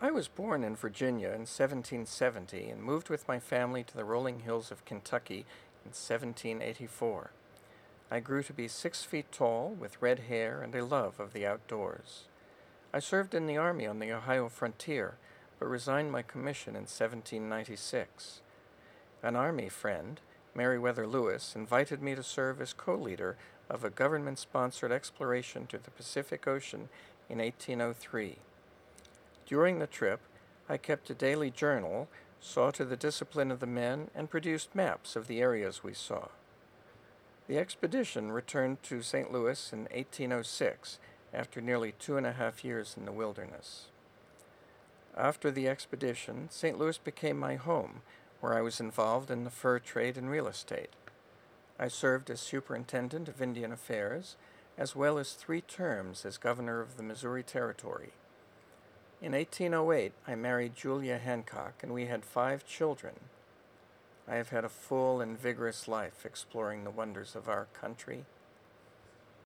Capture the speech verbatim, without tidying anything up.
I was born in Virginia in seventeen seventy and moved with my family to the rolling hills of Kentucky in seventeen eighty-four. I grew to be six feet tall, with red hair and a love of the outdoors. I served in the Army on the Ohio frontier, but resigned my commission in seventeen ninety-six. An Army friend, Meriwether Lewis, invited me to serve as co-leader of a government-sponsored exploration to the Pacific Ocean in eighteen oh three. During the trip, I kept a daily journal, saw to the discipline of the men, and produced maps of the areas we saw. The expedition returned to Saint Louis in eighteen oh six, after nearly two and a half years in the wilderness. After the expedition, Saint Louis became my home, where I was involved in the fur trade and real estate. I served as superintendent of Indian Affairs, as well as three terms as governor of the Missouri Territory. In eighteen oh eight, I married Julia Hancock, and we had five children. I have had a full and vigorous life exploring the wonders of our country